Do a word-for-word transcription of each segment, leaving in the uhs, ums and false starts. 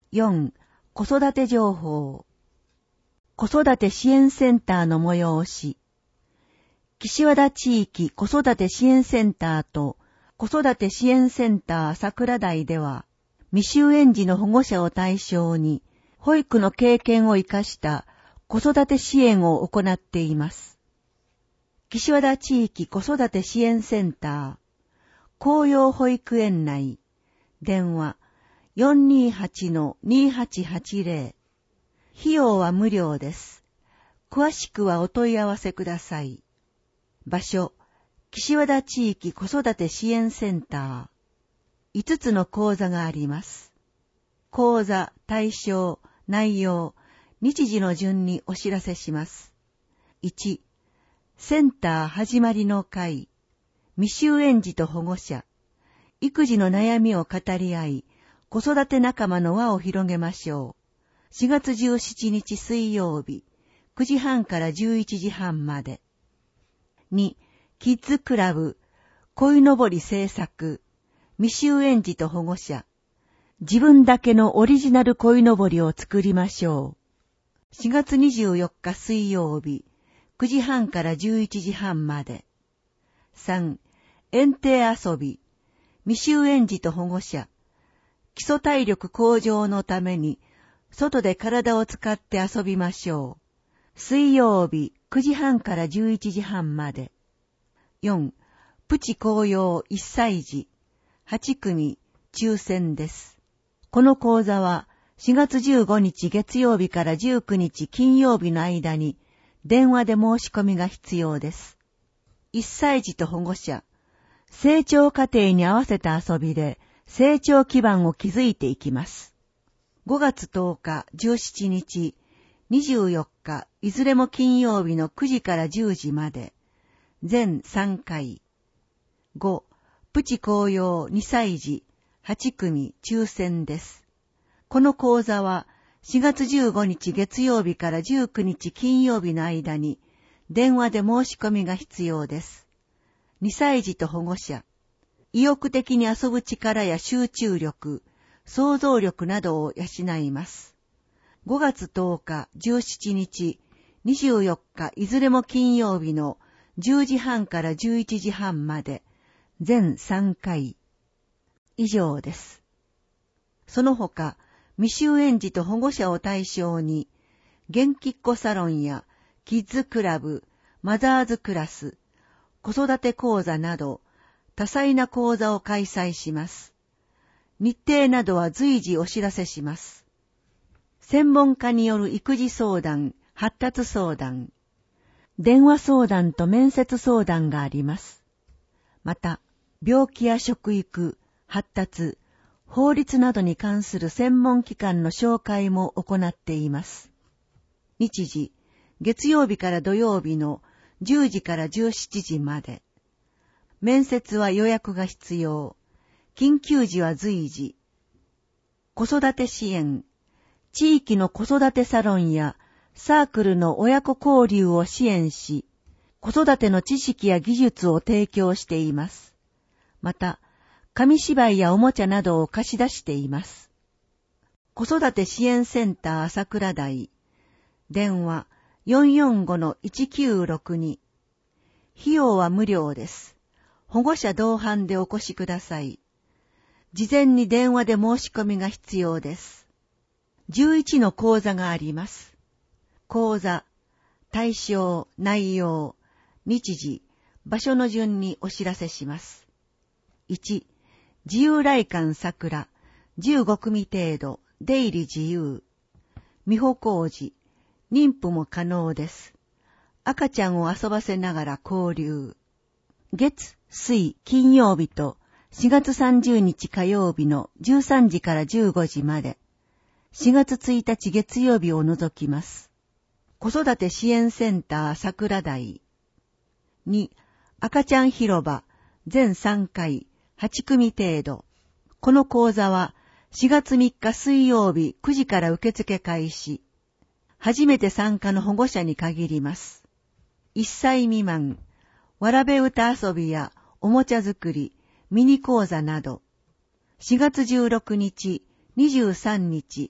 よん. 子育て情報。子育て支援センターの催し。岸和田地域子育て支援センターと子育て支援センター桜台では、未就園児の保護者を対象に、保育の経験を生かした子育て支援を行っています。岸和田地域子育て支援センター、紅葉保育園内、電話 よんにーはち にーはちはちぜろ。費用は無料です。詳しくはお問い合わせください。場所、岸和田地域子育て支援センター。いつつの講座があります。講座、対象、内容、日時の順にお知らせします。いち. センター始まりの会。未就園児と保護者。育児の悩みを語り合い、子育て仲間の輪を広げましょう。しがつじゅうしちにち水曜日、くじはんからじゅういちじはんまで。に. キッズクラブ、鯉のぼり制作。未就園児と保護者。自分だけのオリジナル鯉のぼりを作りましょう。しがつにじゅうよっか水曜日、くじはんからじゅういちじはんまで。さん. 園庭遊び。未就園児と保護者。基礎体力向上のために、外で体を使って遊びましょう。水曜日、くじはんからじゅういちじはんまで。よん. プチ紅葉いっさい児。はちくみ、抽選です。この講座はしがつじゅうごにち月曜日からじゅうくにち金曜日の間に電話で申し込みが必要です。いっさい児と保護者、成長過程に合わせた遊びで成長基盤を築いていきます。ごがつとおか、じゅうしちにち、にじゅうよっか、いずれも金曜日のくじからじゅうじまで、全さんかい。ご. プチ紅葉にさい児、はちくみ抽選です。この講座はしがつじゅうごにち月曜日からじゅうくにち金曜日の間に電話で申し込みが必要です。にさい児と保護者、意欲的に遊ぶ力や集中力、想像力などを養います。ごがつとおか、じゅうしちにち、にじゅうよっかいずれも金曜日のじゅうじはんからじゅういちじはんまで、全さんかい。以上です。その他、未就園児と保護者を対象に、元気っ子サロンやキッズクラブ、マザーズクラス、子育て講座など、多彩な講座を開催します。日程などは随時お知らせします。専門家による育児相談、発達相談、電話相談と面接相談があります。また、病気や食育、発達、法律などに関する専門機関の紹介も行っています。日時、月曜日から土曜日のじゅうじからじゅうしちじまで。面接は予約が必要。緊急時は随時。子育て支援。地域の子育てサロンやサークルの親子交流を支援し、子育ての知識や技術を提供しています。また、紙芝居やおもちゃなどを貸し出しています。子育て支援センター桜台。電話 よんよんごのいちきゅうろくに。費用は無料です。保護者同伴でお越しください。事前に電話で申し込みが必要です。じゅういちの講座があります。講座、対象、内容、日時、場所の順にお知らせします。いち. 自由来館桜、じゅうごくみ程度、出入り自由。未保工事、妊婦も可能です。赤ちゃんを遊ばせながら交流。月、水、金曜日としがつさんじゅうにち火曜日のじゅうさんじからじゅうごじまで。しがつついたち月曜日を除きます。子育て支援センター桜台。に. 赤ちゃん広場、全さんかい、はちくみ程度。この講座はしがつみっか水曜日くじから受付開始。初めて参加の保護者に限ります。いっさい未満、わらべ歌遊びやおもちゃ作り、ミニ講座など。しがつじゅうろくにち、にじゅうさんにち、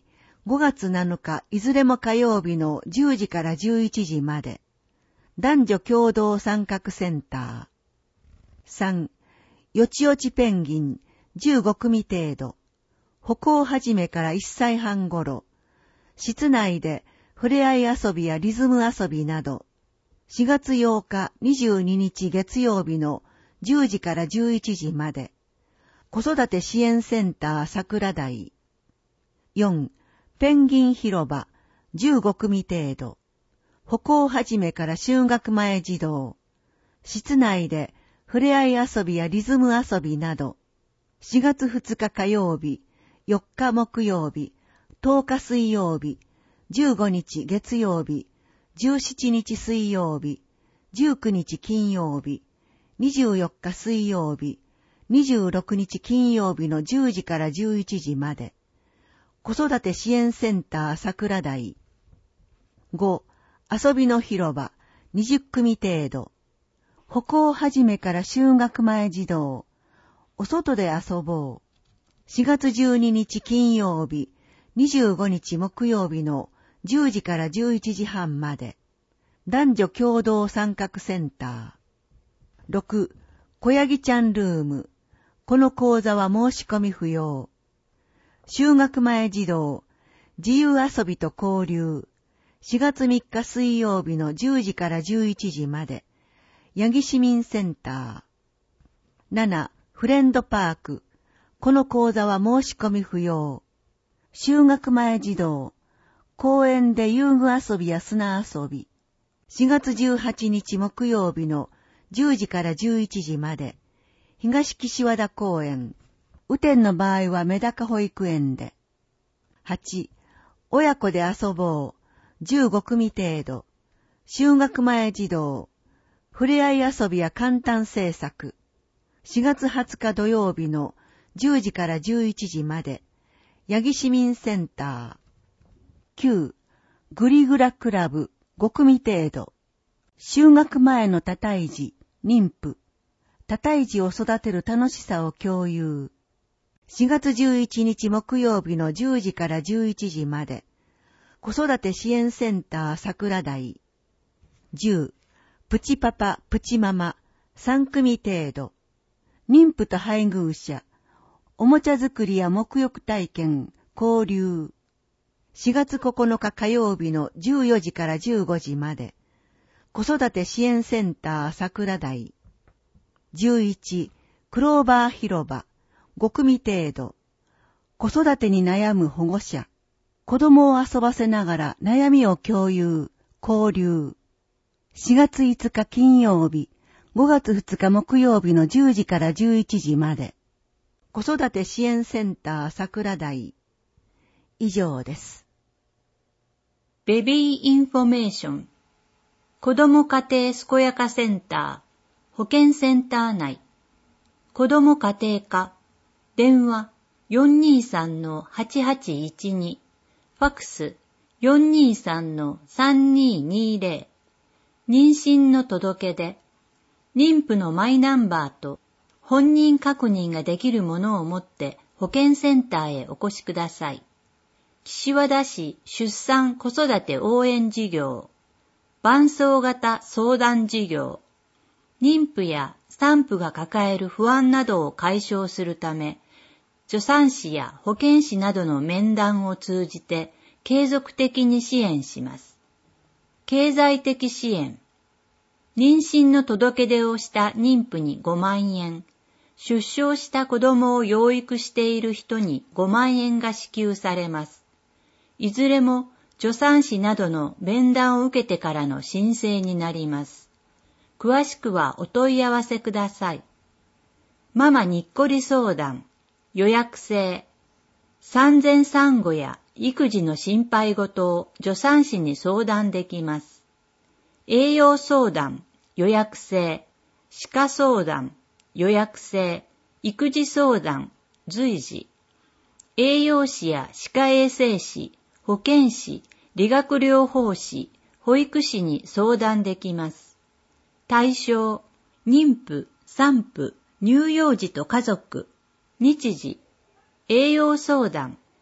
ごがつなのかいずれも火曜日のじゅうじからじゅういちじまで。男女共同参画センター。さん、よちよちペンギンじゅうごくみ程度。歩行始めからいっさいはん頃。室内で触れ合い遊びやリズム遊びなど。しがつようかにじゅうににち月曜日のじゅうじからじゅういちじまで。子育て支援センター桜台。よん、ペンギン広場じゅうごくみ程度。歩行始めから就学前児童。室内で触れ合い遊びやリズム遊びなど。しがつふつか火曜日、よっか木曜日、とおか水曜日、じゅうごにち月曜日、じゅうしちにち水曜日、じゅうくにち金曜日、にじゅうよっか水曜日、にじゅうろくにち金曜日のじゅうじからじゅういちじまで。子育て支援センター桜台。ご、遊びの広場にじゅっくみ程度。歩行始めから就学前児童。お外で遊ぼう。しがつじゅうににち金曜日、にじゅうごにち木曜日のじゅうじからじゅういちじはんまで。男女共同参画センター。ろく、小ヤギちゃんルーム。この講座は申し込み不要。就学前児童、自由遊びと交流。しがつみっか水曜日のじゅうじからじゅういちじまで。八木市民センター。なな、フレンドパーク。この講座は申し込み不要。就学前児童、公園で遊具遊びや砂遊び。しがつじゅうはちにち木曜日のじゅうじからじゅういちじまで。東岸和田公園。雨天の場合はメダカ保育園で。はち、親子で遊ぼう。じゅうごくみ程度。就学前児童。触れ合い遊びや簡単制作。しがつはつか土曜日のじゅうじからじゅういちじまで。八木市民センター。きゅう、グリグラクラブごくみ程度。就学前の多胎児、妊婦。多胎児を育てる楽しさを共有。しがつじゅういちにち木曜日のじゅうじからじゅういちじまで。子育て支援センター桜台。じゅう、プチパパ、プチママ、さんくみ程度。妊婦と配偶者。おもちゃ作りや沐浴体験、交流。しがつここのか火曜日のじゅうよじからじゅうごじまで。子育て支援センター桜台。じゅういち、クローバー広場、ごくみ程度。子育てに悩む保護者。子供を遊ばせながら悩みを共有、交流。しがついつか金曜日、ごがつふつか木曜日のじゅうじからじゅういちじまで。子育て支援センター桜台。以上です。 ベビーインフォメーション。子ども家庭健やかセンター、保健センター内。子ども家庭科。電話 よんにーさんのはちはちいちに。ファクス よんにーさんのさんにーにーぜろ。妊娠の届け出。妊婦のマイナンバーと本人確認ができるものを持って保健センターへお越しください。岸和田市出産子育て応援事業。伴走型相談事業。妊婦や産婦が抱える不安などを解消するため、助産師や保健師などの面談を通じて継続的に支援します。経済的支援。妊娠の届け出をした妊婦にごまんえん、出生した子供を養育している人にごまんえんが支給されます。いずれも助産師などの面談を受けてからの申請になります。詳しくはお問い合わせください。ママにっこり相談、予約制。産前産後や育児の心配事を助産師に相談できます。栄養相談、予約制。歯科相談、予約制。育児相談、随時。栄養士や歯科衛生士、保健師、理学療法士、保育士に相談できます。対象、妊婦、産婦、乳幼児と家族、日時、栄養相談。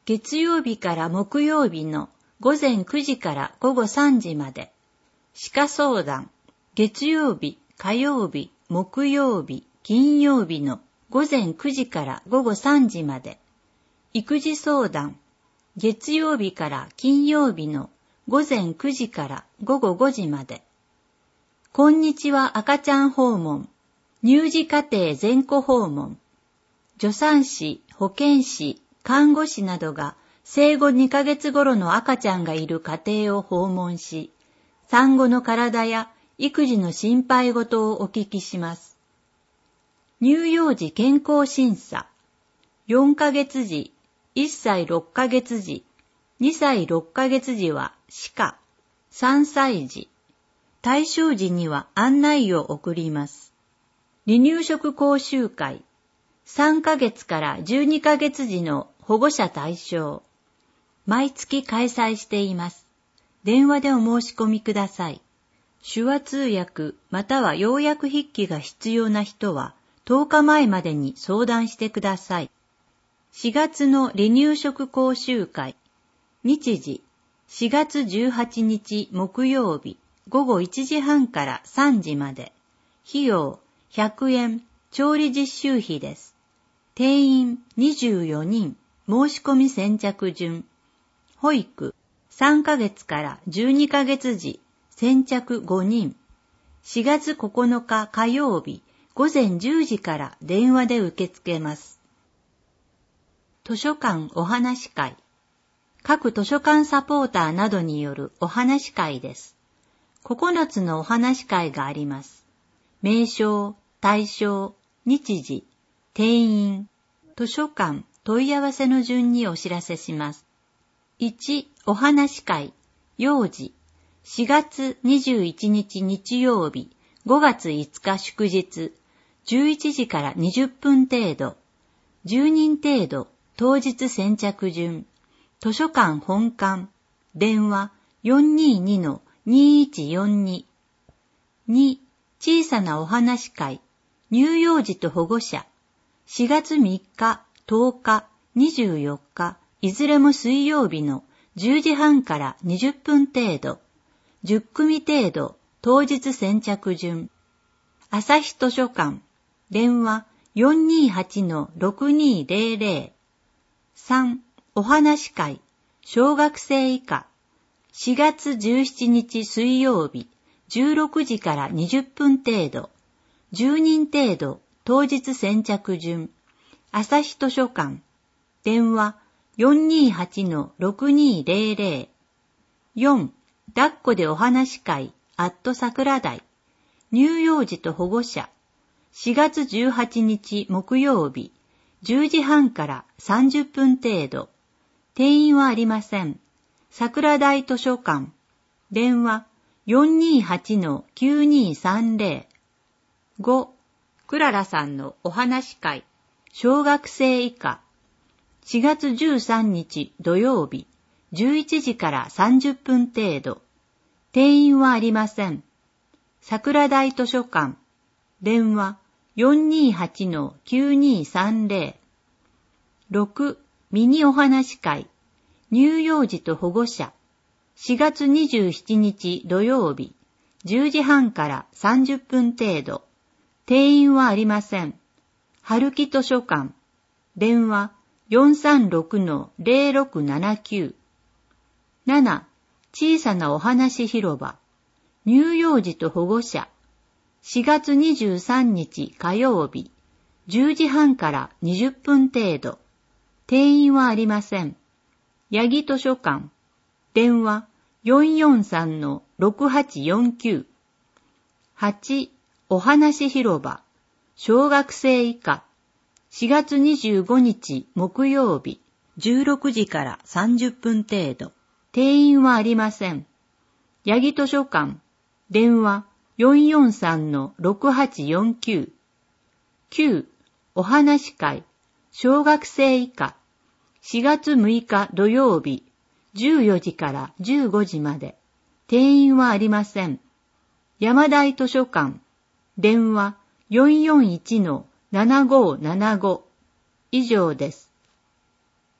月曜日から木曜日の午前くじから午後さんじまで。歯科相談、月曜日、火曜日、木曜日、金曜日の午前くじから午後さんじまで。育児相談、月曜日から金曜日の午前くじから午後ごじまで。こんにちは赤ちゃん訪問、乳児家庭全戸訪問。助産師、保健師、看護師などが生後にかげつ頃の赤ちゃんがいる家庭を訪問し、産後の体や育児の心配事をお聞きします。乳幼児健康審査、よんかげつ児、いっさいろっかげつ児、にさいろっかげつ児は歯科、さんさい児、対象児には案内を送ります。離乳食講習会、さんかげつからじゅうにかげつ児の保護者対象。毎月開催しています。電話でお申し込みください。手話通訳または要約筆記が必要な人はとおかまえまでに相談してください。しがつの離乳食講習会。日時、しがつじゅうはちにち木曜日ごごいちじはんからさんじまで。費用ひゃくえん、調理実習費です。定員にじゅうよにん、申し込み先着順。保育、さんかげつからじゅうにかげつ児、先着ごにん。しがつここのか火曜日、ごぜんじゅうじから電話で受け付けます。図書館お話会。各図書館サポーターなどによるお話会です。ここのつのお話会があります。名称、対象、日時、定員、図書館、問い合わせの順にお知らせします。いち、お話会、幼児、しがつにじゅういちにち日曜日、ごがついつか祝日、じゅういちじからにじゅっぷん程度、じゅうにん程度、当日先着順、図書館本館、電話 よんにーにのにいちよんに。に、小さなお話会、乳幼児と保護者、しがつみっか、とおか、にじゅうよっか、いずれも水曜日のじゅうじはんからにじゅっぷん程度、じゅっくみ程度、当日先着順。朝日図書館、電話 よんにーはちのろくにーぜろぜろ。さん、お話会、小学生以下、しがつじゅうしちにち水曜日、じゅうろくじからにじゅっぷん程度、じゅうにん程度、当日先着順。朝日図書館、電話 よんにーはちのろくにーぜろぜろ。よん、抱っこでお話会、アット桜台、乳幼児と保護者、しがつじゅうはちにち木曜日、じゅうじはんからさんじゅっぷん程度、定員はありません。桜台図書館、電話 よんにーはちのきゅうにーさんぜろ。ご、クララさんのお話会、小学生以下、しがつじゅうさんにち土曜日、じゅういちじからさんじゅっぷん程度、定員はありません。桜台図書館、電話 よんにーはちのきゅうにーさんぜろ。ろく、ミニお話会、乳幼児と保護者、しがつにじゅうしちにち土曜日、じゅうじはんからさんじゅっぷん程度、定員はありません。春木図書館、電話 よんさんろくのぜろろくななきゅう。なな、小さなお話広場、乳幼児と保護者、しがつにじゅうさんにち火曜日、じゅうじはんからにじゅっぷん程度、定員はありません。八木図書館、電話 よんよんさんのろくはちよんきゅう。はち、お話広場、小学生以下、しがつにじゅうごにち木曜日、じゅうろくじからさんじゅっぷん程度、定員はありません。八木図書館、電話 よんよんさんのろくはちよんきゅう。きゅう、お話会、小学生以下、しがつむいか土曜日、じゅうよじからじゅうごじまで、定員はありません。山台図書館、電話 よんよんいちのななごーななご。以上です。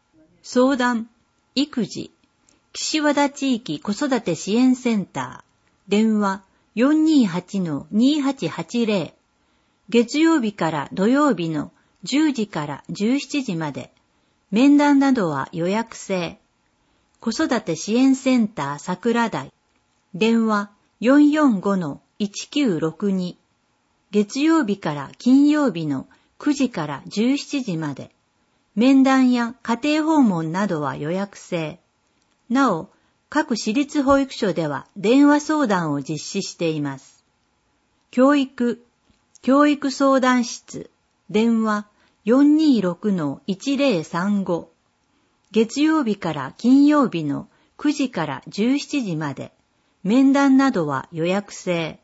相談、育児、岸和田地域子育て支援センター、電話 よんにーはちのにーはちはちゼロ、月曜日から土曜日のじゅうじからじゅうしちじまで、面談などは予約制。子育て支援センター桜台、電話 よんよんごのいちきゅうろくに、月曜日から金曜日のくじからじゅうしちじまで、面談や家庭訪問などは予約制。なお、各私立保育所では電話相談を実施しています。教育、教育相談室、電話 よんにーろくのいちゼロさんご、月曜日から金曜日のくじからじゅうしちじまで、面談などは予約制。